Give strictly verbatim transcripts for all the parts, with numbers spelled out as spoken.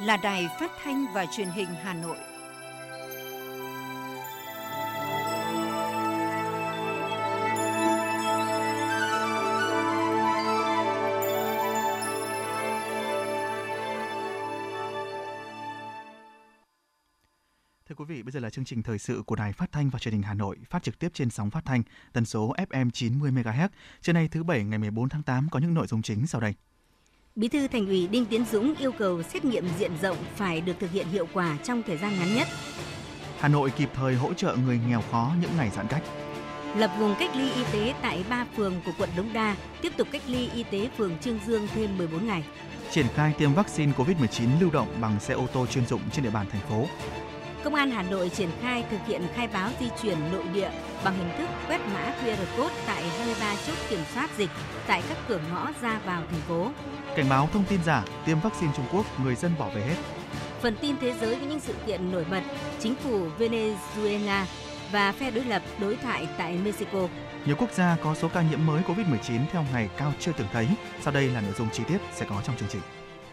là Đài Phát thanh và Truyền hình Hà Nội. Thưa quý vị, bây giờ là chương trình thời sự của Đài Phát thanh và Truyền hình Hà Nội, phát trực tiếp trên sóng phát thanh tần số ép em chín mươi mê ga héc. Trưa nay thứ Bảy ngày mười bốn tháng tám có những nội dung chính sau đây. Bí thư Thành ủy Đinh Tiến Dũng yêu cầu xét nghiệm diện rộng phải được thực hiện hiệu quả trong thời gian ngắn nhất. Hà Nội kịp thời hỗ trợ người nghèo khó những ngày giãn cách. Lập vùng cách ly y tế tại ba phường của quận Đống Đa, tiếp tục cách ly y tế phường Chương Dương thêm mười bốn ngày. Triển khai tiêm vaccine covid mười chín lưu động bằng xe ô tô chuyên dụng trên địa bàn thành phố. Công an Hà Nội triển khai thực hiện khai báo di chuyển nội địa bằng hình thức quét mã quy rờ code tại hai mươi ba chốt kiểm soát dịch tại các cửa ngõ ra vào thành phố. Cảnh báo thông tin giả, tiêm vaccine Trung Quốc, người dân bỏ về hết. Phần tin thế giới với những sự kiện nổi bật, chính phủ Venezuela và phe đối lập đối thoại tại Mexico. Nhiều quốc gia có số ca nhiễm mới covid mười chín theo ngày cao chưa từng thấy. Sau đây là nội dung chi tiết sẽ có trong chương trình.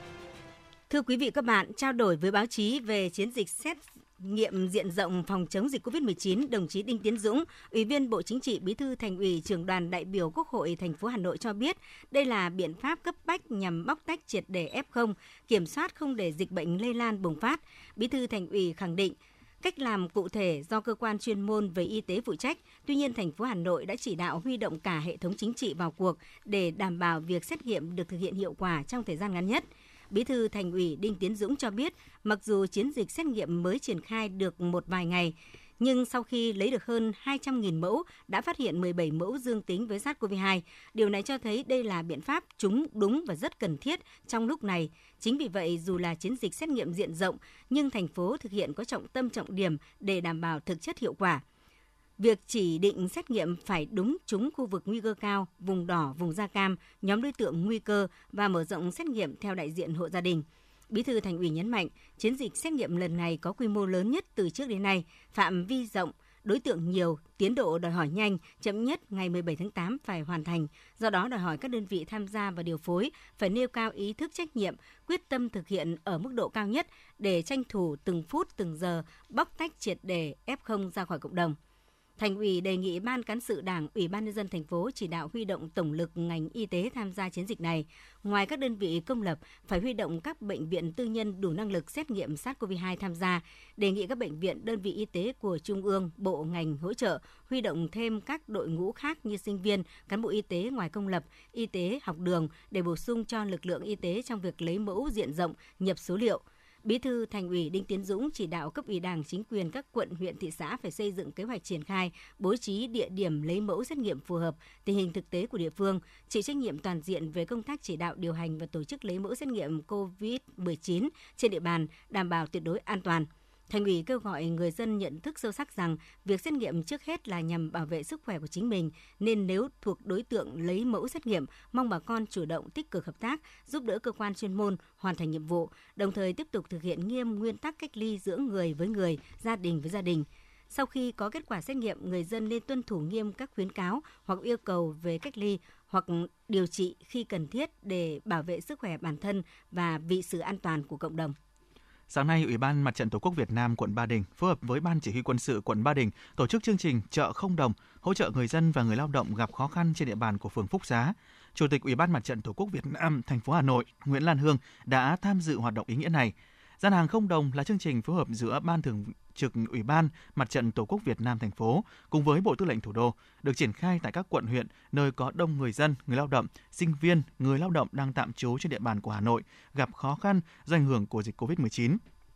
Thưa quý vị các bạn, trao đổi với báo chí về chiến dịch xét nghiệm diện rộng phòng chống dịch covid mười chín, đồng chí Đinh Tiến Dũng, Ủy viên Bộ Chính trị, Bí thư Thành ủy, Trưởng đoàn đại biểu Quốc hội thành phố Hà Nội cho biết, đây là biện pháp cấp bách nhằm bóc tách triệt để ép không, kiểm soát không để dịch bệnh lây lan bùng phát. Bí thư Thành ủy khẳng định, cách làm cụ thể do cơ quan chuyên môn về y tế phụ trách. Tuy nhiên, thành phố Hà Nội đã chỉ đạo huy động cả hệ thống chính trị vào cuộc để đảm bảo việc xét nghiệm được thực hiện hiệu quả trong thời gian ngắn nhất. Bí thư Thành ủy Đinh Tiến Dũng cho biết, mặc dù chiến dịch xét nghiệm mới triển khai được một vài ngày, nhưng sau khi lấy được hơn hai trăm nghìn mẫu, đã phát hiện mười bảy mẫu dương tính với SARS-xê o vê hai. Điều này cho thấy đây là biện pháp trúng, đúng và rất cần thiết trong lúc này. Chính vì vậy, dù là chiến dịch xét nghiệm diện rộng, nhưng thành phố thực hiện có trọng tâm trọng điểm để đảm bảo thực chất hiệu quả. Việc chỉ định xét nghiệm phải đúng trúng khu vực nguy cơ cao, vùng đỏ, vùng da cam, nhóm đối tượng nguy cơ và mở rộng xét nghiệm theo đại diện hộ gia đình. Bí thư Thành ủy nhấn mạnh, chiến dịch xét nghiệm lần này có quy mô lớn nhất từ trước đến nay, phạm vi rộng, đối tượng nhiều, tiến độ đòi hỏi nhanh, chậm nhất ngày mười bảy tháng tám phải hoàn thành. Do đó đòi hỏi các đơn vị tham gia và điều phối phải nêu cao ý thức trách nhiệm, quyết tâm thực hiện ở mức độ cao nhất để tranh thủ từng phút từng giờ bóc tách triệt để ép không ra khỏi cộng đồng. Thành ủy đề nghị Ban Cán sự Đảng, Ủy ban nhân dân thành phố chỉ đạo huy động tổng lực ngành y tế tham gia chiến dịch này. Ngoài các đơn vị công lập, phải huy động các bệnh viện tư nhân đủ năng lực xét nghiệm SARS-xê o vê hai tham gia. Đề nghị các bệnh viện, đơn vị y tế của Trung ương, bộ, ngành hỗ trợ, huy động thêm các đội ngũ khác như sinh viên, cán bộ y tế ngoài công lập, y tế học đường để bổ sung cho lực lượng y tế trong việc lấy mẫu diện rộng, nhập số liệu. Bí thư Thành ủy Đinh Tiến Dũng chỉ đạo cấp ủy Đảng, chính quyền các quận, huyện, thị xã phải xây dựng kế hoạch triển khai, bố trí địa điểm lấy mẫu xét nghiệm phù hợp tình hình thực tế của địa phương, chịu trách nhiệm toàn diện về công tác chỉ đạo điều hành và tổ chức lấy mẫu xét nghiệm covid mười chín trên địa bàn, đảm bảo tuyệt đối an toàn. Thành ủy kêu gọi người dân nhận thức sâu sắc rằng việc xét nghiệm trước hết là nhằm bảo vệ sức khỏe của chính mình, nên nếu thuộc đối tượng lấy mẫu xét nghiệm, mong bà con chủ động tích cực hợp tác, giúp đỡ cơ quan chuyên môn hoàn thành nhiệm vụ, đồng thời tiếp tục thực hiện nghiêm nguyên tắc cách ly giữa người với người, gia đình với gia đình. Sau khi có kết quả xét nghiệm, người dân nên tuân thủ nghiêm các khuyến cáo hoặc yêu cầu về cách ly hoặc điều trị khi cần thiết để bảo vệ sức khỏe bản thân và vì sự an toàn của cộng đồng. Sáng nay, Ủy ban Mặt trận Tổ quốc Việt Nam quận Ba Đình phối hợp với Ban Chỉ huy Quân sự quận Ba Đình tổ chức chương trình chợ không đồng, hỗ trợ người dân và người lao động gặp khó khăn trên địa bàn của phường Phúc Xá. Chủ tịch Ủy ban Mặt trận Tổ quốc Việt Nam thành phố Hà Nội Nguyễn Lan Hương đã tham dự hoạt động ý nghĩa này. Gian hàng không đồng là chương trình phối hợp giữa Ban Thường trực Ủy ban Mặt trận Tổ quốc Việt Nam thành phố cùng với Bộ Tư lệnh Thủ đô, được triển khai tại các quận huyện nơi có đông người dân, người lao động, sinh viên, người lao động đang tạm trú trên địa bàn của Hà Nội gặp khó khăn do ảnh hưởng của dịch covid mười chín.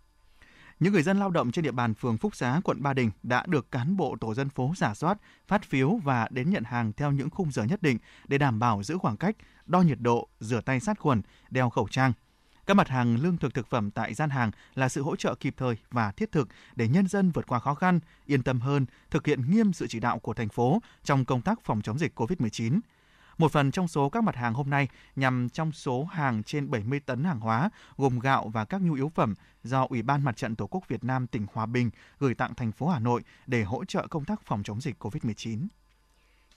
Những người dân lao động trên địa bàn phường Phúc Xá, quận Ba Đình đã được cán bộ tổ dân phố rà soát, phát phiếu và đến nhận hàng theo những khung giờ nhất định để đảm bảo giữ khoảng cách, đo nhiệt độ, rửa tay sát khuẩn, đeo khẩu trang. Các mặt hàng lương thực thực phẩm tại gian hàng là sự hỗ trợ kịp thời và thiết thực để nhân dân vượt qua khó khăn, yên tâm hơn, thực hiện nghiêm sự chỉ đạo của thành phố trong công tác phòng chống dịch covid mười chín. Một phần trong số các mặt hàng hôm nay nhằm trong số hàng trên bảy mươi tấn hàng hóa gồm gạo và các nhu yếu phẩm do Ủy ban Mặt trận Tổ quốc Việt Nam tỉnh Hòa Bình gửi tặng thành phố Hà Nội để hỗ trợ công tác phòng chống dịch covid mười chín.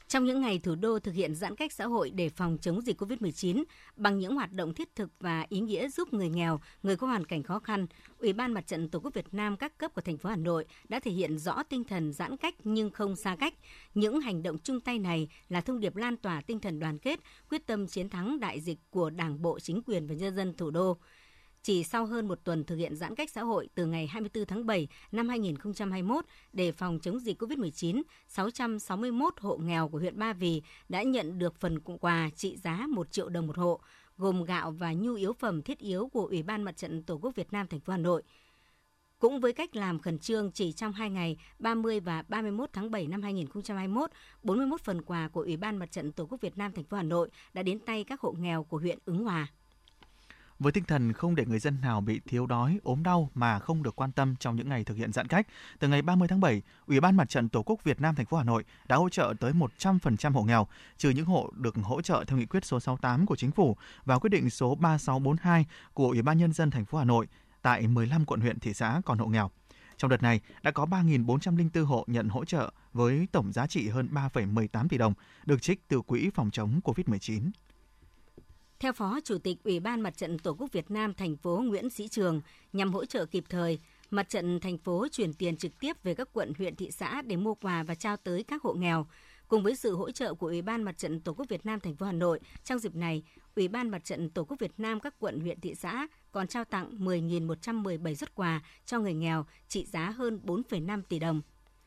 Trong những ngày thủ đô thực hiện giãn cách xã hội để phòng chống dịch covid mười chín, bằng những hoạt động thiết thực và ý nghĩa giúp người nghèo, người có hoàn cảnh khó khăn, Ủy ban Mặt trận Tổ quốc Việt Nam các cấp của thành phố Hà Nội đã thể hiện rõ tinh thần giãn cách nhưng không xa cách. Những hành động chung tay này là thông điệp lan tỏa tinh thần đoàn kết, quyết tâm chiến thắng đại dịch của Đảng bộ, chính quyền và nhân dân thủ đô. Chỉ sau hơn một tuần thực hiện giãn cách xã hội từ ngày hai mươi tư tháng bảy năm hai nghìn không trăm hai mươi mốt để phòng chống dịch covid mười chín, sáu trăm sáu mươi mốt hộ nghèo của huyện Ba Vì đã nhận được phần quà trị giá một triệu đồng một hộ, gồm gạo và nhu yếu phẩm thiết yếu của Ủy ban Mặt trận Tổ quốc Việt Nam thành phố Hà Nội. Cũng với cách làm khẩn trương, chỉ trong hai ngày ba mươi và ba mươi mốt tháng bảy năm hai nghìn không trăm hai mươi mốt, bốn mươi mốt phần quà của Ủy ban Mặt trận Tổ quốc Việt Nam thành phố Hà Nội đã đến tay các hộ nghèo của huyện Ứng Hòa. Với tinh thần không để người dân nào bị thiếu đói, ốm đau mà không được quan tâm trong những ngày thực hiện giãn cách, từ ngày ba mươi tháng bảy, Ủy ban Mặt trận Tổ quốc Việt Nam thành phố Hà Nội đã hỗ trợ tới một trăm phần trăm hộ nghèo, trừ những hộ được hỗ trợ theo nghị quyết số sáu mươi tám của Chính phủ và quyết định số ba sáu bốn hai của Ủy ban Nhân dân thành phố Hà Nội tại mười lăm quận huyện thị xã còn hộ nghèo. Trong đợt này, đã có ba nghìn bốn trăm lẻ bốn hộ nhận hỗ trợ với tổng giá trị hơn ba phẩy mười tám tỷ đồng, được trích từ Quỹ phòng chống covid mười chín. Theo Phó Chủ tịch Ủy ban Mặt trận Tổ quốc Việt Nam thành phố Nguyễn Sĩ Trường, nhằm hỗ trợ kịp thời, Mặt trận thành phố chuyển tiền trực tiếp về các quận, huyện, thị xã để mua quà và trao tới các hộ nghèo. Cùng với sự hỗ trợ của Ủy ban Mặt trận Tổ quốc Việt Nam thành phố Hà Nội, trong dịp này, Ủy ban Mặt trận Tổ quốc Việt Nam các quận, huyện, thị xã còn trao tặng mười nghìn một trăm mười bảy suất quà cho người nghèo trị giá hơn bốn phẩy năm tỷ đồng.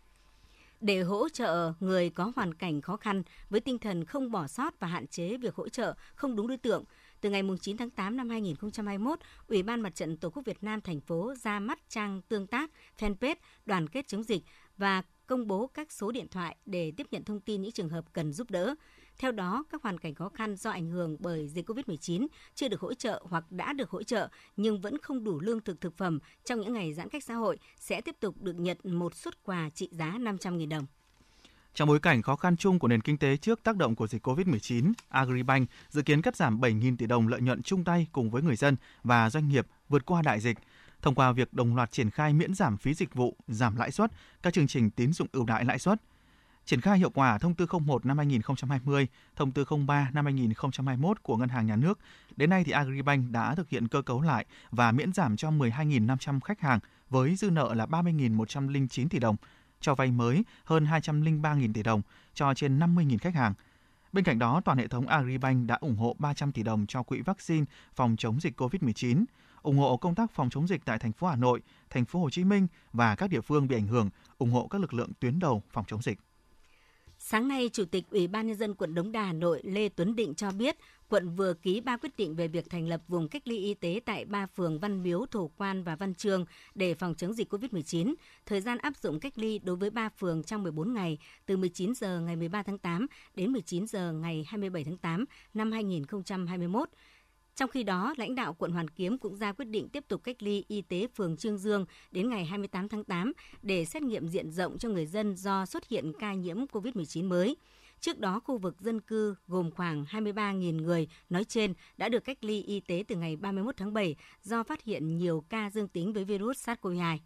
Để hỗ trợ người có hoàn cảnh khó khăn với tinh thần không bỏ sót và hạn chế việc hỗ trợ không đúng đối tượng, từ ngày chín tháng tám năm hai nghìn không trăm hai mươi mốt, Ủy ban Mặt trận Tổ quốc Việt Nam thành phố ra mắt trang tương tác fanpage Đoàn kết chống dịch và công bố các số điện thoại để tiếp nhận thông tin những trường hợp cần giúp đỡ. Theo đó, các hoàn cảnh khó khăn do ảnh hưởng bởi dịch covid mười chín chưa được hỗ trợ hoặc đã được hỗ trợ nhưng vẫn không đủ lương thực thực phẩm trong những ngày giãn cách xã hội sẽ tiếp tục được nhận một suất quà trị giá năm trăm nghìn đồng. Trong bối cảnh khó khăn chung của nền kinh tế trước tác động của dịch covid mười chín, Agribank dự kiến cắt giảm bảy nghìn tỷ đồng lợi nhuận chung tay cùng với người dân và doanh nghiệp vượt qua đại dịch, thông qua việc đồng loạt triển khai miễn giảm phí dịch vụ, giảm lãi suất, các chương trình tín dụng ưu đãi lãi suất. Triển khai hiệu quả thông tư không một năm hai nghìn không trăm hai mươi, thông tư không ba năm hai nghìn không trăm hai mươi mốt của Ngân hàng Nhà nước, đến nay thì Agribank đã thực hiện cơ cấu lại và miễn giảm cho mười hai nghìn năm trăm khách hàng với dư nợ là ba mươi nghìn một trăm lẻ chín tỷ đồng, cho vay mới hơn hai trăm lẻ ba nghìn tỷ đồng cho trên năm mươi nghìn khách hàng. Bên cạnh đó, toàn hệ thống Agribank đã ủng hộ ba trăm tỷ đồng cho quỹ vaccine phòng chống dịch covid mười chín, ủng hộ công tác phòng chống dịch tại thành phố Hà Nội, thành phố Hồ Chí Minh và các địa phương bị ảnh hưởng, ủng hộ các lực lượng tuyến đầu phòng chống dịch. Sáng nay, Chủ tịch Ủy ban Nhân dân quận Đống Đa, Hà Nội Lê Tuấn Định cho biết, quận vừa ký ba quyết định về việc thành lập vùng cách ly y tế tại ba phường Văn Miếu, Thổ Quan và Văn Chương để phòng chống dịch covid mười chín. Thời gian áp dụng cách ly đối với ba phường trong mười bốn ngày, từ mười chín giờ ngày mười ba tháng tám đến mười chín giờ ngày hai mươi bảy tháng tám năm hai nghìn không trăm hai mươi mốt. Trong khi đó, lãnh đạo quận Hoàn Kiếm cũng ra quyết định tiếp tục cách ly y tế phường Chương Dương đến ngày hai mươi tám tháng tám để xét nghiệm diện rộng cho người dân do xuất hiện ca nhiễm covid mười chín mới. Trước đó, khu vực dân cư gồm khoảng hai mươi ba nghìn người nói trên đã được cách ly y tế từ ngày ba mươi mốt tháng bảy do phát hiện nhiều ca dương tính với virus SARS-xê o vê hai.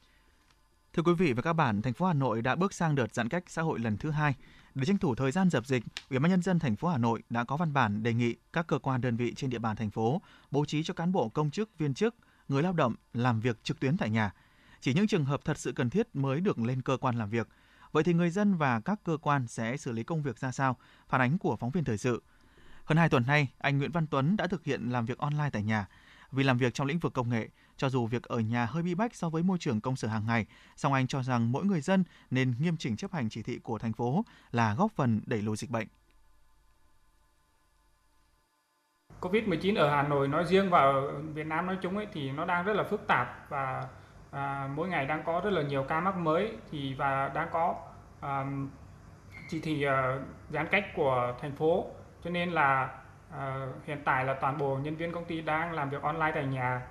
Thưa quý vị và các bạn, thành phố Hà Nội đã bước sang đợt giãn cách xã hội lần thứ hai. Để tranh thủ thời gian dập dịch, Ủy ban Nhân dân thành phố Hà Nội đã có văn bản đề nghị các cơ quan đơn vị trên địa bàn thành phố bố trí cho cán bộ công chức, viên chức, người lao động làm việc trực tuyến tại nhà. Chỉ những trường hợp thật sự cần thiết mới được lên cơ quan làm việc. Vậy thì người dân và các cơ quan sẽ xử lý công việc ra sao? Phản ánh của phóng viên thời sự. Hơn hai tuần nay, anh Nguyễn Văn Tuấn đã thực hiện làm việc online tại nhà. Vì làm việc trong lĩnh vực công nghệ, cho dù việc ở nhà hơi bí bách so với môi trường công sở hàng ngày, song anh cho rằng mỗi người dân nên nghiêm chỉnh chấp hành chỉ thị của thành phố là góp phần đẩy lùi dịch bệnh. covid mười chín ở Hà Nội nói riêng và ở Việt Nam nói chung ấy thì nó đang rất là phức tạp và à, mỗi ngày đang có rất là nhiều ca mắc mới thì và đang có à, chỉ thị à, giãn cách của thành phố, cho nên là à, hiện tại là toàn bộ nhân viên công ty đang làm việc online tại nhà.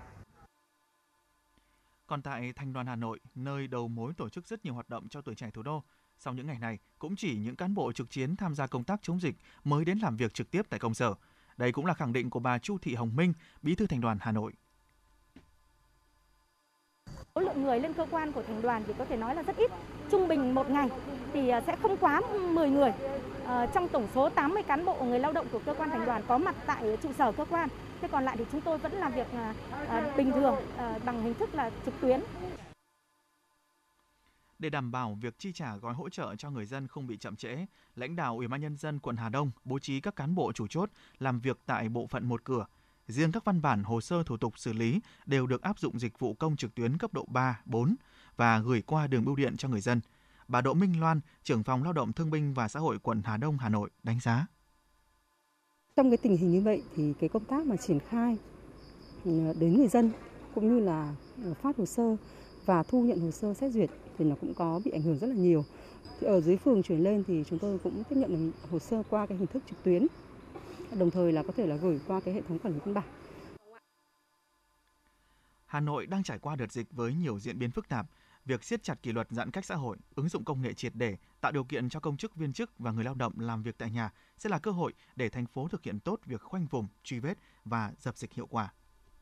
Còn tại Thành đoàn Hà Nội, nơi đầu mối tổ chức rất nhiều hoạt động cho tuổi trẻ thủ đô, sau những ngày này cũng chỉ những cán bộ trực chiến tham gia công tác chống dịch mới đến làm việc trực tiếp tại công sở. Đây cũng là khẳng định của bà Chu Thị Hồng Minh, Bí thư Thành đoàn Hà Nội. Số lượng người lên cơ quan của thành đoàn thì có thể nói là rất ít. Trung bình một ngày thì sẽ không quá mười người. À, trong tổng số tám mươi cán bộ người lao động của cơ quan thành đoàn có mặt tại trụ sở cơ quan. Thế còn lại thì chúng tôi vẫn làm việc à, bình thường à, bằng hình thức là trực tuyến. Để đảm bảo việc chi trả gói hỗ trợ cho người dân không bị chậm trễ, lãnh đạo Ủy ban Nhân dân quận Hà Đông bố trí các cán bộ chủ chốt làm việc tại bộ phận một cửa. Riêng các văn bản hồ sơ thủ tục xử lý đều được áp dụng dịch vụ công trực tuyến cấp độ ba, bốn và gửi qua đường bưu điện cho người dân. Bà Đỗ Minh Loan, trưởng phòng Lao động Thương binh và Xã hội quận Hà Đông, Hà Nội đánh giá. Trong cái tình hình như vậy thì cái công tác mà triển khai đến người dân cũng như là phát hồ sơ và thu nhận hồ sơ xét duyệt thì nó cũng có bị ảnh hưởng rất là nhiều. Thì ở dưới phường chuyển lên thì chúng tôi cũng tiếp nhận hồ sơ qua cái hình thức trực tuyến, đồng thời là có thể là gửi qua cái hệ thống quản lý văn bản. Hà Nội đang trải qua đợt dịch với nhiều diễn biến phức tạp. Việc siết chặt kỷ luật giãn cách xã hội, ứng dụng công nghệ triệt để, tạo điều kiện cho công chức, viên chức và người lao động làm việc tại nhà sẽ là cơ hội để thành phố thực hiện tốt việc khoanh vùng, truy vết và dập dịch hiệu quả.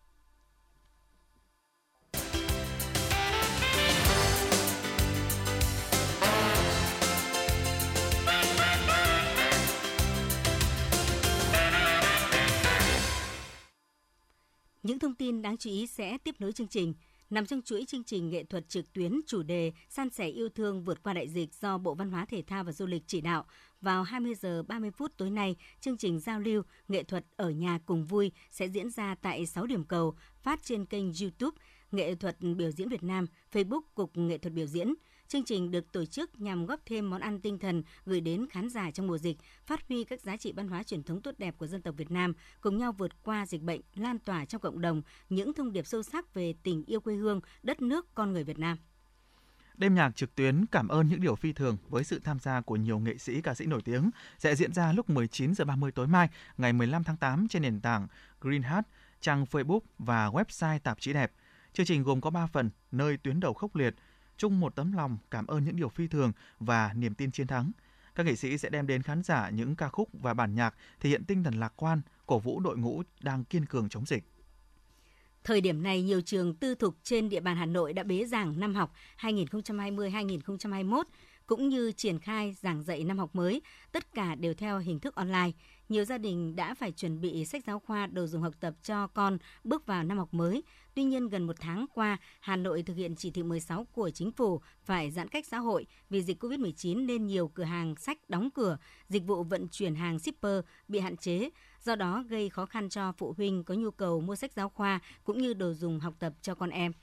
Những thông tin đáng chú ý sẽ tiếp nối chương trình. Nằm trong chuỗi chương trình nghệ thuật trực tuyến chủ đề San sẻ yêu thương vượt qua đại dịch do Bộ Văn hóa Thể thao và Du lịch chỉ đạo, vào hai mươi giờ ba mươi phút tối nay, chương trình giao lưu nghệ thuật ở nhà cùng vui sẽ diễn ra tại sáu điểm cầu phát trên kênh YouTube Nghệ thuật biểu diễn Việt Nam, Facebook Cục Nghệ thuật biểu diễn. Chương trình được tổ chức nhằm góp thêm món ăn tinh thần gửi đến khán giả trong mùa dịch, phát huy các giá trị văn hóa truyền thống tốt đẹp của dân tộc Việt Nam, cùng nhau vượt qua dịch bệnh, lan tỏa trong cộng đồng những thông điệp sâu sắc về tình yêu quê hương, đất nước, con người Việt Nam. Đêm nhạc trực tuyến Cảm ơn những điều phi thường với sự tham gia của nhiều nghệ sĩ, ca sĩ nổi tiếng sẽ diễn ra lúc mười chín giờ ba mươi tối mai, ngày mười lăm tháng tám trên nền tảng Green Heart, trang Facebook và website Tạp chí Đẹp. Chương trình gồm có ba phần: nơi tuyến đầu khốc liệt, chung một tấm lòng, cảm ơn những điều phi thường và niềm tin chiến thắng. Các nghệ sĩ sẽ đem đến khán giả những ca khúc và bản nhạc thể hiện tinh thần lạc quan, cổ vũ đội ngũ đang kiên cường chống dịch. Thời điểm này, nhiều trường tư thục trên địa bàn Hà Nội đã bế giảng năm học hai nghìn không trăm hai mươi hai nghìn không trăm hai mươi mốt, cũng như triển khai giảng dạy năm học mới, tất cả đều theo hình thức online. Nhiều gia đình đã phải chuẩn bị sách giáo khoa, đồ dùng học tập cho con bước vào năm học mới. Tuy nhiên, gần một tháng qua, Hà Nội thực hiện chỉ thị mười sáu của Chính phủ phải giãn cách xã hội vì dịch covid mười chín nên nhiều cửa hàng sách đóng cửa, dịch vụ vận chuyển hàng shipper bị hạn chế. Do đó, gây khó khăn cho phụ huynh có nhu cầu mua sách giáo khoa cũng như đồ dùng học tập cho con em.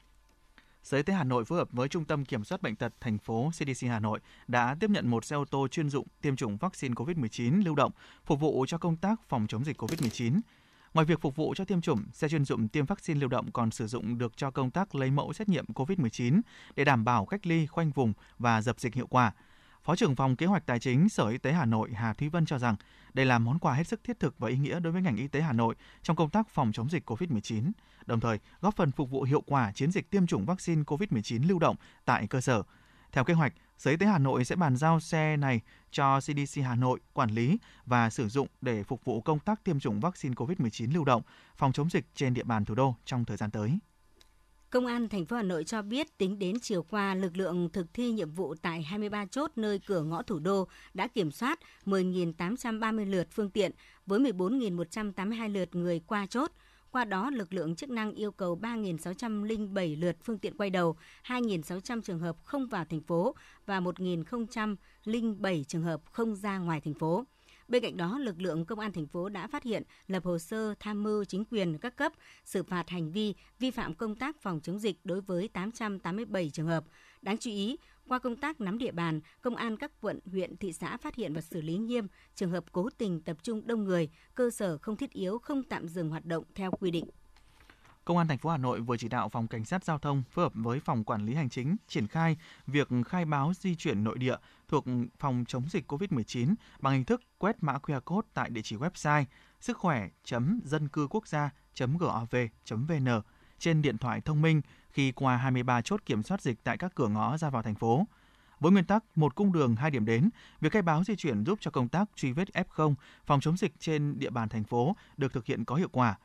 Sở Y tế Hà Nội phối hợp với Trung tâm Kiểm soát Bệnh tật thành phố xê đê xê Hà Nội đã tiếp nhận một xe ô tô chuyên dụng tiêm chủng vaccine covid mười chín lưu động phục vụ cho công tác phòng chống dịch covid mười chín. Ngoài việc phục vụ cho tiêm chủng, xe chuyên dụng tiêm vaccine lưu động còn sử dụng được cho công tác lấy mẫu xét nghiệm covid mười chín để đảm bảo cách ly, khoanh vùng và dập dịch hiệu quả. Phó trưởng phòng Kế hoạch Tài chính Sở Y tế Hà Nội Hà Thúy Vân cho rằng đây là món quà hết sức thiết thực và ý nghĩa đối với ngành y tế Hà Nội trong công tác phòng chống dịch covid mười chín, đồng thời góp phần phục vụ hiệu quả chiến dịch tiêm chủng vaccine covid mười chín lưu động tại cơ sở. Theo kế hoạch, Sở Y tế Hà Nội sẽ bàn giao xe này cho xê đê xê Hà Nội quản lý và sử dụng để phục vụ công tác tiêm chủng vaccine covid mười chín lưu động, phòng chống dịch trên địa bàn thủ đô trong thời gian tới. Công an thành phố Hà Nội cho biết tính đến chiều qua, lực lượng thực thi nhiệm vụ tại hai mươi ba chốt nơi cửa ngõ thủ đô đã kiểm soát mười nghìn tám trăm ba mươi lượt phương tiện với mười bốn nghìn một trăm tám mươi hai lượt người qua chốt. Qua đó, lực lượng chức năng yêu cầu ba nghìn sáu trăm lẻ bảy lượt phương tiện quay đầu, hai nghìn sáu trăm trường hợp không vào thành phố và một nghìn không trăm lẻ bảy trường hợp không ra ngoài thành phố. Bên cạnh đó, lực lượng công an thành phố đã phát hiện, lập hồ sơ tham mưu chính quyền các cấp, xử phạt hành vi vi phạm công tác phòng chống dịch đối với tám trăm tám mươi bảy trường hợp. Đáng chú ý, qua công tác nắm địa bàn, công an các quận, huyện, thị xã phát hiện và xử lý nghiêm trường hợp cố tình tập trung đông người, cơ sở không thiết yếu không tạm dừng hoạt động theo quy định. Công an thành phố Hà Nội vừa chỉ đạo Phòng Cảnh sát Giao thông phối hợp với Phòng Quản lý Hành chính triển khai việc khai báo di chuyển nội địa thuộc phòng chống dịch covid mười chín bằng hình thức quét mã quy rờ code tại địa chỉ website sức khỏe chấm dân cư quốc gia chấm gov chấm vn trên điện thoại thông minh khi qua hai mươi ba chốt kiểm soát dịch tại các cửa ngõ ra vào thành phố. Với nguyên tắc một cung đường hai điểm đến, việc khai báo di chuyển giúp cho công tác truy vết ép không, phòng chống dịch trên địa bàn thành phố được thực hiện có hiệu quả.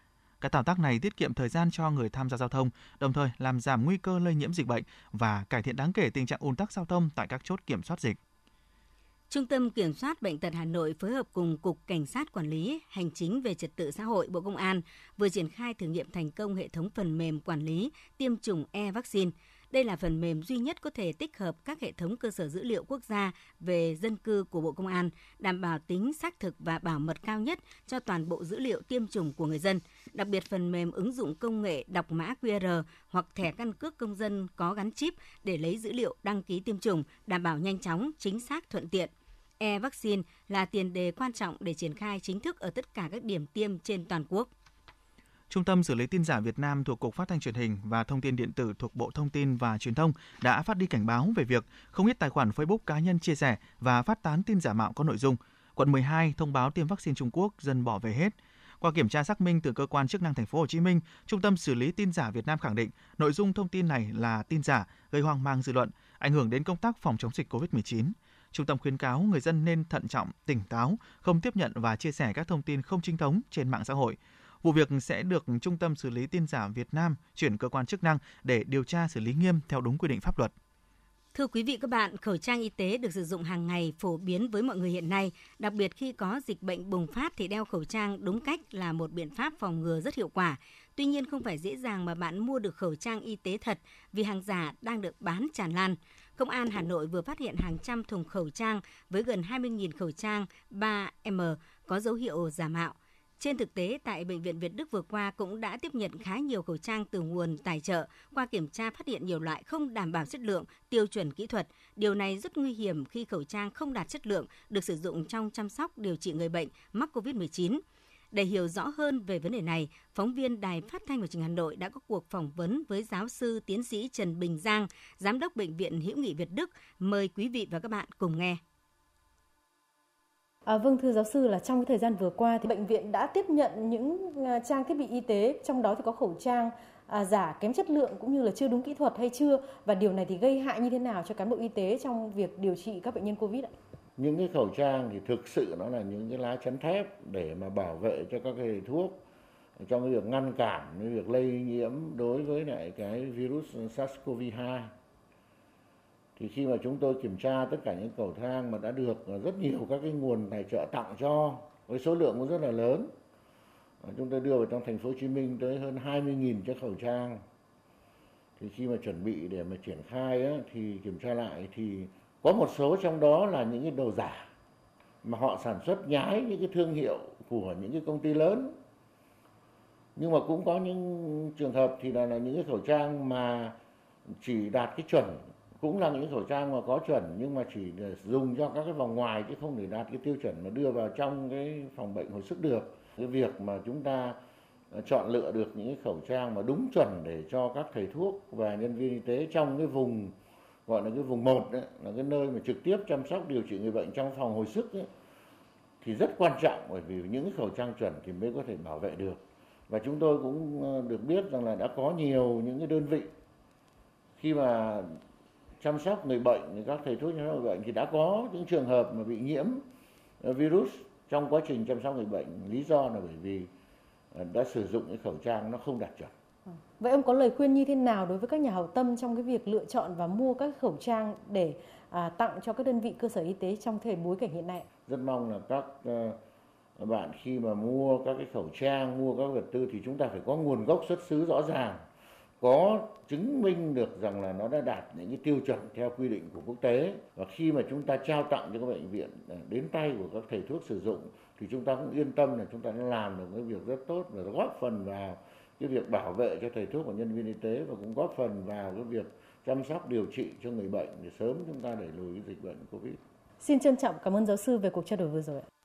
Các thao tác này tiết kiệm thời gian cho người tham gia giao thông, đồng thời làm giảm nguy cơ lây nhiễm dịch bệnh và cải thiện đáng kể tình trạng ùn tắc giao thông tại các chốt kiểm soát dịch. Trung tâm Kiểm soát Bệnh tật Hà Nội phối hợp cùng Cục Cảnh sát Quản lý Hành chính về Trật tự xã hội Bộ Công an vừa triển khai thử nghiệm thành công hệ thống phần mềm quản lý tiêm chủng e-vaccine. Đây là phần mềm duy nhất có thể tích hợp các hệ thống cơ sở dữ liệu quốc gia về dân cư của Bộ Công an, đảm bảo tính xác thực và bảo mật cao nhất cho toàn bộ dữ liệu tiêm chủng của người dân. Đặc biệt, phần mềm ứng dụng công nghệ đọc mã quy rờ hoặc thẻ căn cước công dân có gắn chip để lấy dữ liệu đăng ký tiêm chủng, đảm bảo nhanh chóng, chính xác, thuận tiện. E-vaccine là tiền đề quan trọng để triển khai chính thức ở tất cả các điểm tiêm trên toàn quốc. Trung tâm xử lý tin giả Việt Nam thuộc Cục Phát thanh Truyền hình và Thông tin Điện tử thuộc Bộ Thông tin và Truyền thông đã phát đi cảnh báo về việc không ít tài khoản Facebook cá nhân chia sẻ và phát tán tin giả mạo có nội dung Quận mười hai thông báo tiêm vaccine Trung Quốc, dân bỏ về hết. Qua kiểm tra xác minh từ cơ quan chức năng thành phố Hồ Chí Minh, Trung tâm xử lý tin giả Việt Nam khẳng định nội dung thông tin này là tin giả, gây hoang mang dư luận, ảnh hưởng đến công tác phòng chống dịch covid mười chín. Trung tâm khuyến cáo người dân nên thận trọng, tỉnh táo, không tiếp nhận và chia sẻ các thông tin không chính thống trên mạng xã hội. Vụ việc sẽ được Trung tâm xử lý tin giả Việt Nam chuyển cơ quan chức năng để điều tra xử lý nghiêm theo đúng quy định pháp luật. Thưa quý vị các bạn, khẩu trang y tế được sử dụng hàng ngày phổ biến với mọi người hiện nay. Đặc biệt khi có dịch bệnh bùng phát thì đeo khẩu trang đúng cách là một biện pháp phòng ngừa rất hiệu quả. Tuy nhiên không phải dễ dàng mà bạn mua được khẩu trang y tế thật vì hàng giả đang được bán tràn lan. Công an Hà Nội vừa phát hiện hàng trăm thùng khẩu trang với gần hai mươi nghìn khẩu trang ba em có dấu hiệu giả mạo. Trên thực tế, tại Bệnh viện Việt Đức vừa qua cũng đã tiếp nhận khá nhiều khẩu trang từ nguồn tài trợ. Qua kiểm tra phát hiện nhiều loại không đảm bảo chất lượng, tiêu chuẩn kỹ thuật. Điều này rất nguy hiểm khi khẩu trang không đạt chất lượng được sử dụng trong chăm sóc điều trị người bệnh mắc covid mười chín. Để hiểu rõ hơn về vấn đề này, phóng viên Đài Phát thanh và Truyền hình Hà Nội đã có cuộc phỏng vấn với giáo sư tiến sĩ Trần Bình Giang, Giám đốc Bệnh viện Hữu nghị Việt Đức. Mời quý vị và các bạn cùng nghe. À, vâng, thưa giáo sư, là trong cái thời gian vừa qua thì bệnh viện đã tiếp nhận những trang thiết bị y tế, trong đó thì có khẩu trang à, giả kém chất lượng cũng như là chưa đúng kỹ thuật hay chưa, và điều này thì gây hại như thế nào cho cán bộ y tế trong việc điều trị các bệnh nhân Covid ạ? Những cái khẩu trang thì thực sự nó là những cái lá chắn thép để mà bảo vệ cho các cái thuốc trong cái việc ngăn cản cái việc lây nhiễm đối với lại cái virus SARS-xê o vê hai. Thì khi mà chúng tôi kiểm tra tất cả những khẩu trang mà đã được rất nhiều các cái nguồn tài trợ tặng cho với số lượng cũng rất là lớn, chúng tôi đưa vào trong thành phố Hồ Chí Minh tới hơn hai mươi nghìn chiếc khẩu trang. Thì khi mà chuẩn bị để mà triển khai á, thì kiểm tra lại thì có một số trong đó là những cái đồ giả mà họ sản xuất nhái những cái thương hiệu của những cái công ty lớn. Nhưng mà cũng có những trường hợp thì là, là những cái khẩu trang mà chỉ đạt cái chuẩn, cũng là những khẩu trang mà có chuẩn nhưng mà chỉ để dùng cho các cái vòng ngoài chứ không để đạt cái tiêu chuẩn mà đưa vào trong cái phòng bệnh hồi sức được. Cái việc mà chúng ta chọn lựa được những cái khẩu trang mà đúng chuẩn để cho các thầy thuốc và nhân viên y tế trong cái vùng gọi là cái vùng một đấy, là cái nơi mà trực tiếp chăm sóc điều trị người bệnh trong phòng hồi sức ấy, thì rất quan trọng, bởi vì những cái khẩu trang chuẩn thì mới có thể bảo vệ được. Và chúng tôi cũng được biết rằng là đã có nhiều những cái đơn vị khi mà chăm sóc người bệnh, các thầy thuốc chăm sóc người bệnh thì đã có những trường hợp mà bị nhiễm virus trong quá trình chăm sóc người bệnh. Lý do là bởi vì đã sử dụng cái khẩu trang nó không đạt chuẩn. Vậy ông có lời khuyên như thế nào đối với các nhà hảo tâm trong cái việc lựa chọn và mua các khẩu trang để à, tặng cho các đơn vị cơ sở y tế trong thời bối cảnh hiện nay? Rất mong là các uh, bạn khi mà mua các cái khẩu trang, mua các vật tư thì chúng ta phải có nguồn gốc xuất xứ rõ ràng, có chứng minh được rằng là nó đã đạt những cái tiêu chuẩn theo quy định của quốc tế. Và khi mà chúng ta trao tặng cho các bệnh viện đến tay của các thầy thuốc sử dụng thì chúng ta cũng yên tâm là chúng ta đã làm được cái việc rất tốt và góp phần vào cái việc bảo vệ cho thầy thuốc và nhân viên y tế, và cũng góp phần vào cái việc chăm sóc điều trị cho người bệnh để sớm chúng ta đẩy lùi cái dịch bệnh Covid. Xin trân trọng cảm ơn giáo sư về cuộc trao đổi vừa rồi ạ.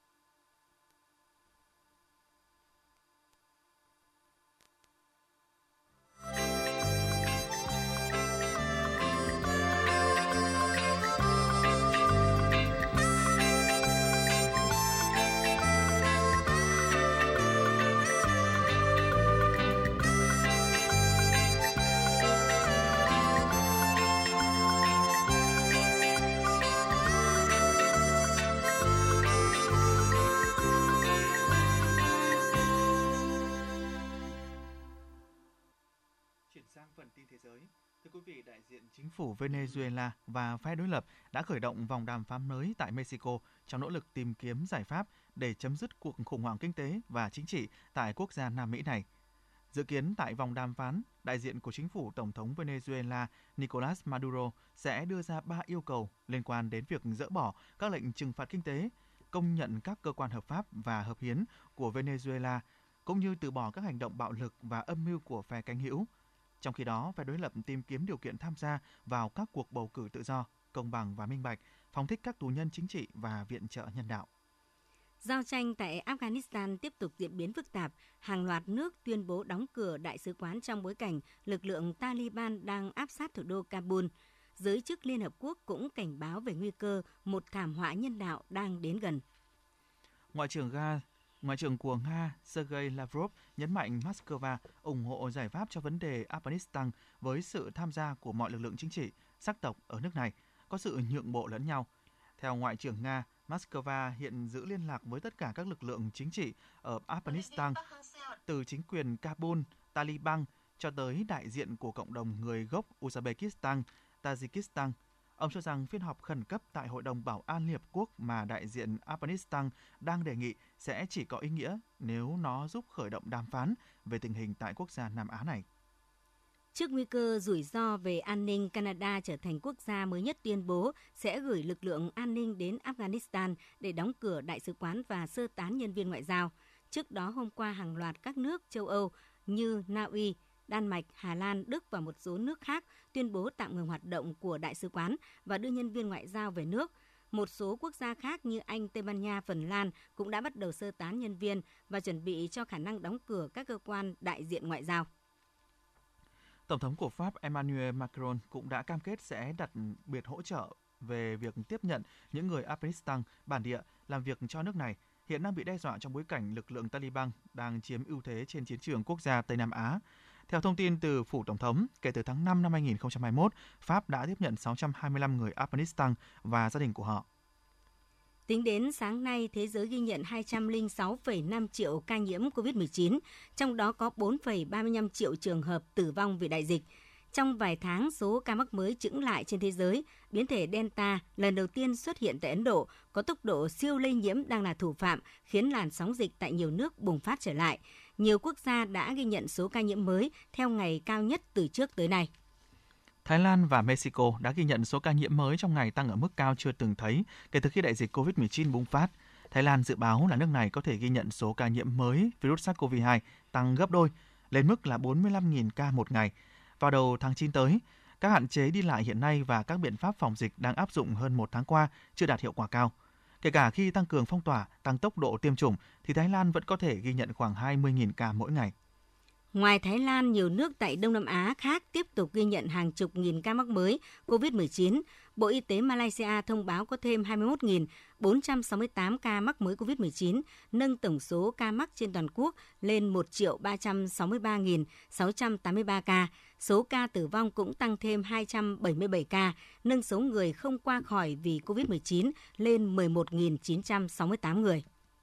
phủ Venezuela và phe đối lập đã khởi động vòng đàm phán mới tại Mexico trong nỗ lực tìm kiếm giải pháp để chấm dứt cuộc khủng hoảng kinh tế và chính trị tại quốc gia Nam Mỹ này. Dự kiến tại vòng đàm phán, đại diện của chính phủ Tổng thống Venezuela Nicolas Maduro sẽ đưa ra ba yêu cầu liên quan đến việc dỡ bỏ các lệnh trừng phạt kinh tế, công nhận các cơ quan hợp pháp và hợp hiến của Venezuela, cũng như từ bỏ các hành động bạo lực và âm mưu của phe cánh hữu. Trong khi đó, phe đối lập tìm kiếm điều kiện tham gia vào các cuộc bầu cử tự do, công bằng và minh bạch, phóng thích các tù nhân chính trị và viện trợ nhân đạo. Giao tranh tại Afghanistan tiếp tục diễn biến phức tạp. Hàng loạt nước tuyên bố đóng cửa đại sứ quán trong bối cảnh lực lượng Taliban đang áp sát thủ đô Kabul. Giới chức Liên Hợp Quốc cũng cảnh báo về nguy cơ một thảm họa nhân đạo đang đến gần. Ngoại trưởng Nga Ngoại trưởng của Nga Sergei Lavrov nhấn mạnh Moscow ủng hộ giải pháp cho vấn đề Afghanistan với sự tham gia của mọi lực lượng chính trị, sắc tộc ở nước này, có sự nhượng bộ lẫn nhau. Theo Ngoại trưởng Nga, Moscow hiện giữ liên lạc với tất cả các lực lượng chính trị ở Afghanistan, từ chính quyền Kabul, Taliban cho tới đại diện của cộng đồng người gốc Uzbekistan, Tajikistan. Ông cho rằng phiên họp khẩn cấp tại Hội đồng Bảo an Liên Hợp Quốc mà đại diện Afghanistan đang đề nghị sẽ chỉ có ý nghĩa nếu nó giúp khởi động đàm phán về tình hình tại quốc gia Nam Á này. Trước nguy cơ rủi ro về an ninh, Canada trở thành quốc gia mới nhất tuyên bố sẽ gửi lực lượng an ninh đến Afghanistan để đóng cửa đại sứ quán và sơ tán nhân viên ngoại giao. Trước đó hôm qua, hàng loạt các nước châu Âu như Na Uy, Đan Mạch, Hà Lan, Đức và một số nước khác tuyên bố tạm ngừng hoạt động của đại sứ quán và đưa nhân viên ngoại giao về nước. Một số quốc gia khác như Anh, Tây Ban Nha, Phần Lan cũng đã bắt đầu sơ tán nhân viên và chuẩn bị cho khả năng đóng cửa các cơ quan đại diện ngoại giao. Tổng thống của Pháp Emmanuel Macron cũng đã cam kết sẽ đặc biệt hỗ trợ về việc tiếp nhận những người Afghanistan bản địa làm việc cho nước này, hiện đang bị đe dọa trong bối cảnh lực lượng Taliban đang chiếm ưu thế trên chiến trường quốc gia Tây Nam Á. Theo thông tin từ Phủ Tổng thống, kể từ tháng năm năm hai nghìn không trăm hai mươi mốt, Pháp đã tiếp nhận sáu trăm hai mươi lăm người Afghanistan và gia đình của họ. Tính đến sáng nay, thế giới ghi nhận hai trăm lẻ sáu phẩy năm triệu ca nhiễm covid mười chín, trong đó có bốn phẩy ba mươi lăm triệu trường hợp tử vong vì đại dịch. Trong vài tháng, số ca mắc mới chững lại trên thế giới, biến thể Delta lần đầu tiên xuất hiện tại Ấn Độ, có tốc độ siêu lây nhiễm đang là thủ phạm, khiến làn sóng dịch tại nhiều nước bùng phát trở lại. Nhiều quốc gia đã ghi nhận số ca nhiễm mới theo ngày cao nhất từ trước tới nay. Thái Lan và Mexico đã ghi nhận số ca nhiễm mới trong ngày tăng ở mức cao chưa từng thấy kể từ khi đại dịch covid mười chín bùng phát. Thái Lan dự báo là nước này có thể ghi nhận số ca nhiễm mới virus SARS-xê o vê hai tăng gấp đôi, lên mức là bốn mươi lăm nghìn ca một ngày. Vào đầu tháng chín tới, các hạn chế đi lại hiện nay và các biện pháp phòng dịch đang áp dụng hơn một tháng qua chưa đạt hiệu quả cao. Kể cả khi tăng cường phong tỏa, tăng tốc độ tiêm chủng, thì Thái Lan vẫn có thể ghi nhận khoảng hai mươi nghìn ca mỗi ngày. Ngoài Thái Lan, nhiều nước tại Đông Nam Á khác tiếp tục ghi nhận hàng chục nghìn ca mắc mới covid mười chín. Bộ Y tế Malaysia thông báo có thêm hai mươi mốt nghìn bốn trăm sáu mươi tám ca mắc mới covid mười chín, nâng tổng số ca mắc trên toàn quốc lên một triệu ba trăm sáu mươi ba nghìn sáu trăm tám mươi ba ca. Số ca tử vong cũng tăng thêm hai trăm bảy mươi bảy ca, nâng số người không qua khỏi vì covid mười chín lên mười một nghìn chín trăm sáu mươi tám người.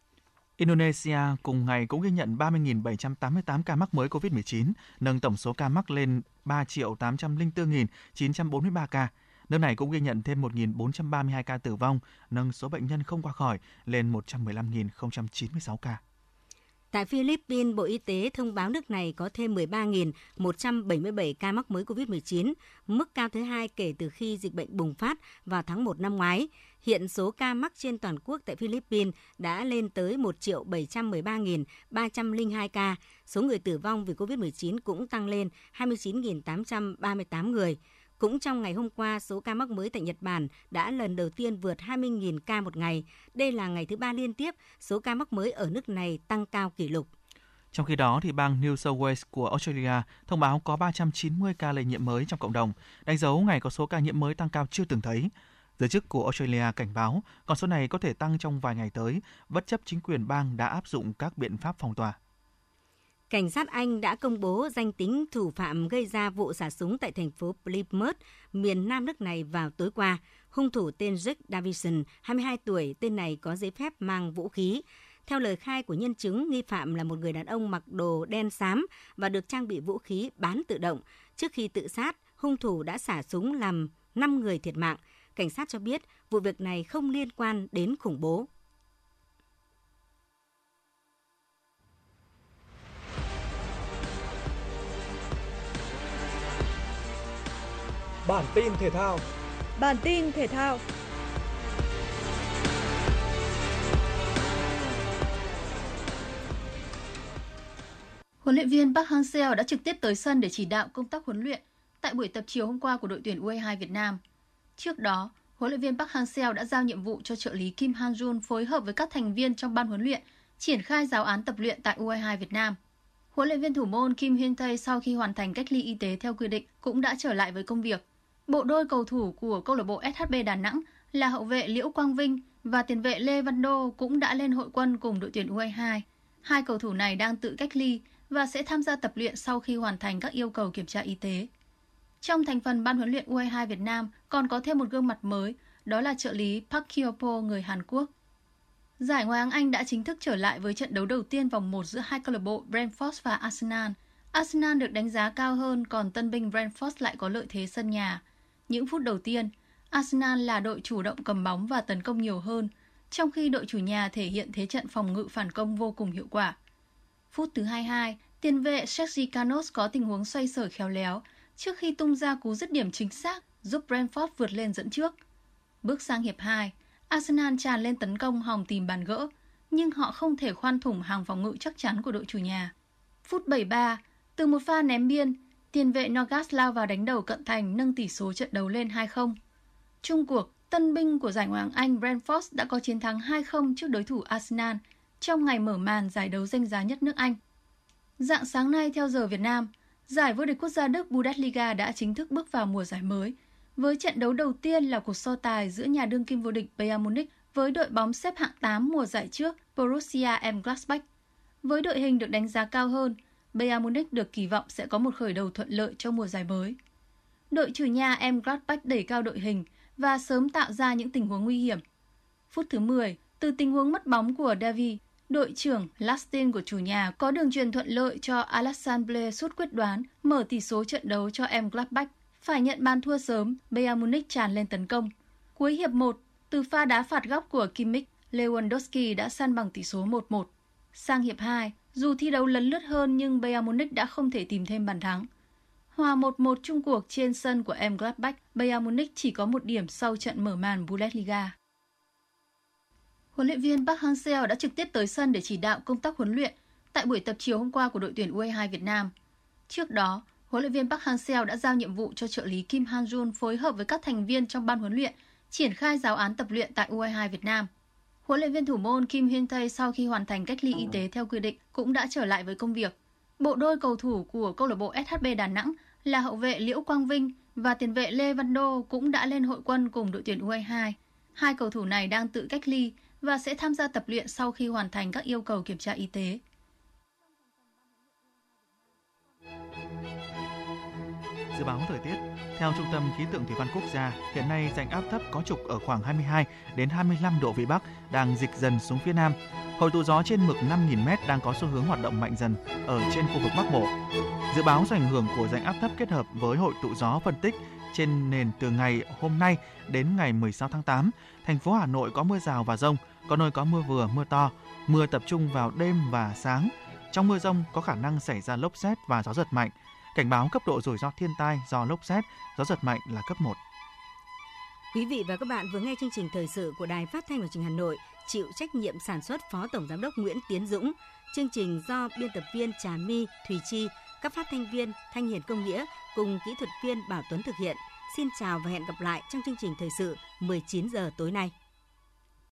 Indonesia cùng ngày cũng ghi nhận ba mươi nghìn bảy trăm tám mươi tám ca mắc mới covid mười chín, nâng tổng số ca mắc lên ba triệu tám trăm lẻ bốn nghìn chín trăm bốn mươi ba ca. Nước này cũng ghi nhận thêm một nghìn bốn trăm ba mươi hai ca tử vong, nâng số bệnh nhân không qua khỏi lên một trăm mười lăm nghìn không trăm chín mươi sáu ca. Tại Philippines, Bộ Y tế thông báo nước này có thêm mười ba nghìn một trăm bảy mươi bảy ca mắc mới covid mười chín, mức cao thứ hai kể từ khi dịch bệnh bùng phát vào tháng một năm ngoái. Hiện số ca mắc trên toàn quốc tại Philippines đã lên tới một triệu bảy trăm mười ba nghìn ba trăm lẻ hai ca. Số người tử vong vì covid mười chín cũng tăng lên hai mươi chín nghìn tám trăm ba mươi tám người. Cũng trong ngày hôm qua, số ca mắc mới tại Nhật Bản đã lần đầu tiên vượt hai mươi nghìn ca một ngày. Đây là ngày thứ ba liên tiếp số ca mắc mới ở nước này tăng cao kỷ lục. Trong khi đó, thì bang New South Wales của Australia thông báo có ba trăm chín mươi ca lây nhiễm mới trong cộng đồng, đánh dấu ngày có số ca nhiễm mới tăng cao chưa từng thấy. Giới chức của Australia cảnh báo con số này có thể tăng trong vài ngày tới, bất chấp chính quyền bang đã áp dụng các biện pháp phong tỏa. Cảnh sát Anh đã công bố danh tính thủ phạm gây ra vụ xả súng tại thành phố Plymouth, miền nam nước này vào tối qua. Hung thủ tên Jack Davison, hai mươi hai tuổi, tên này có giấy phép mang vũ khí. Theo lời khai của nhân chứng, nghi phạm là một người đàn ông mặc đồ đen xám và được trang bị vũ khí bán tự động. Trước khi tự sát, hung thủ đã xả súng làm năm người thiệt mạng. Cảnh sát cho biết vụ việc này không liên quan đến khủng bố. Bản tin thể thao. Bản tin thể thao. Huấn luyện viên Park Hang-seo đã trực tiếp tới sân để chỉ đạo công tác huấn luyện tại buổi tập chiều hôm qua của đội tuyển u hai hai Việt Nam. Trước đó, huấn luyện viên Park Hang-seo đã giao nhiệm vụ cho trợ lý Kim Han-jun phối hợp với các thành viên trong ban huấn luyện triển khai giáo án tập luyện tại u hai hai Việt Nam. Huấn luyện viên thủ môn Kim Hyun-tae sau khi hoàn thành cách ly y tế theo quy định cũng đã trở lại với công việc. Bộ đôi cầu thủ của câu lạc bộ ét hát bê Đà Nẵng là hậu vệ Liễu Quang Vinh và tiền vệ Lê Văn Đô cũng đã lên hội quân cùng đội tuyển u hai hai. Hai cầu thủ này đang tự cách ly và sẽ tham gia tập luyện sau khi hoàn thành các yêu cầu kiểm tra y tế. Trong thành phần ban huấn luyện u hai hai Việt Nam còn có thêm một gương mặt mới, đó là trợ lý Park Hyo-po người Hàn Quốc. Giải Ngoại hạng Anh đã chính thức trở lại với trận đấu đầu tiên vòng một giữa hai câu lạc bộ Brentford và Arsenal. Arsenal được đánh giá cao hơn, còn tân binh Brentford lại có lợi thế sân nhà. Những phút đầu tiên, Arsenal là đội chủ động cầm bóng và tấn công nhiều hơn, trong khi đội chủ nhà thể hiện thế trận phòng ngự phản công vô cùng hiệu quả. Phút thứ hai mươi hai, tiền vệ Sergi Canos có tình huống xoay sở khéo léo trước khi tung ra cú dứt điểm chính xác giúp Brentford vượt lên dẫn trước. Bước sang hiệp hai, Arsenal tràn lên tấn công hòng tìm bàn gỡ, nhưng họ không thể khoan thủng hàng phòng ngự chắc chắn của đội chủ nhà. Phút bảy mươi ba, từ một pha ném biên, tiền vệ Nogas lao vào đánh đầu cận thành nâng tỷ số trận đấu lên hai không. Chung cuộc, tân binh của giải Ngoại hạng Anh Brentford đã có chiến thắng hai không trước đối thủ Arsenal trong ngày mở màn giải đấu danh giá nhất nước Anh. Rạng sáng nay theo giờ Việt Nam, giải vô địch quốc gia Đức Bundesliga đã chính thức bước vào mùa giải mới, với trận đấu đầu tiên là cuộc so tài giữa nhà đương kim vô địch Bayern Munich với đội bóng xếp hạng tám mùa giải trước Borussia Mönchengladbach. Với đội hình được đánh giá cao hơn, Bayern Munich được kỳ vọng sẽ có một khởi đầu thuận lợi cho mùa giải mới. Đội chủ nhà Mönchengladbach đẩy cao đội hình và sớm tạo ra những tình huống nguy hiểm. Phút thứ mười, từ tình huống mất bóng của Davi, đội trưởng Lastin của chủ nhà có đường truyền thuận lợi cho Alassane Blaise sút quyết đoán, mở tỷ số trận đấu cho Mönchengladbach. Phải nhận bàn thua sớm, Bayern Munich tràn lên tấn công. Cuối hiệp một, từ pha đá phạt góc của Kimmich, Lewandowski đã san bằng tỷ số một một. Sang hiệp hai, dù thi đấu lấn lướt hơn nhưng Bayern Munich đã không thể tìm thêm bàn thắng. Hòa một một chung cuộc trên sân của Mönchengladbach, Bayern Munich chỉ có một điểm sau trận mở màn Bundesliga. Huấn luyện viên Park Hang-seo đã trực tiếp tới sân để chỉ đạo công tác huấn luyện tại buổi tập chiều hôm qua của đội tuyển u hai hai Việt Nam. Trước đó, huấn luyện viên Park Hang-seo đã giao nhiệm vụ cho trợ lý Kim Han-jun phối hợp với các thành viên trong ban huấn luyện triển khai giáo án tập luyện tại u hai hai Việt Nam. Huấn luyện viên thủ môn Kim Hyun-tae sau khi hoàn thành cách ly y tế theo quy định cũng đã trở lại với công việc. Bộ đôi cầu thủ của câu lạc bộ ét hát bê Đà Nẵng là hậu vệ Liễu Quang Vinh và tiền vệ Lê Văn Đô cũng đã lên hội quân cùng đội tuyển u hai hai. Hai cầu thủ này đang tự cách ly và sẽ tham gia tập luyện sau khi hoàn thành các yêu cầu kiểm tra y tế. Dự báo thời tiết. Theo Trung tâm Khí tượng Thủy văn Quốc gia, hiện nay rãnh áp thấp có trục ở khoảng hai mươi hai đến hai mươi lăm độ vĩ Bắc đang dịch dần xuống phía Nam. Hội tụ gió trên mực năm nghìn mét đang có xu hướng hoạt động mạnh dần ở trên khu vực Bắc Bộ. Dự báo do ảnh hưởng của rãnh áp thấp kết hợp với hội tụ gió phân tích trên nền từ ngày hôm nay đến ngày mười sáu tháng tám, thành phố Hà Nội có mưa rào và dông, có nơi có mưa vừa, mưa to, mưa tập trung vào đêm và sáng. Trong mưa dông có khả năng xảy ra lốc sét và gió giật mạnh. Cảnh báo cấp độ rủi ro thiên tai do lốc sét, gió giật mạnh là cấp một. Quý vị và các bạn vừa nghe chương trình thời sự của Đài Phát thanh và Truyền hình Hà Nội, chịu trách nhiệm sản xuất Phó Tổng Giám đốc Nguyễn Tiến Dũng. Chương trình do biên tập viên Trà My, Thùy Chi, các phát thanh viên Thanh Hiền Công Nghĩa cùng kỹ thuật viên Bảo Tuấn thực hiện. Xin chào và hẹn gặp lại trong chương trình thời sự mười chín giờ tối nay.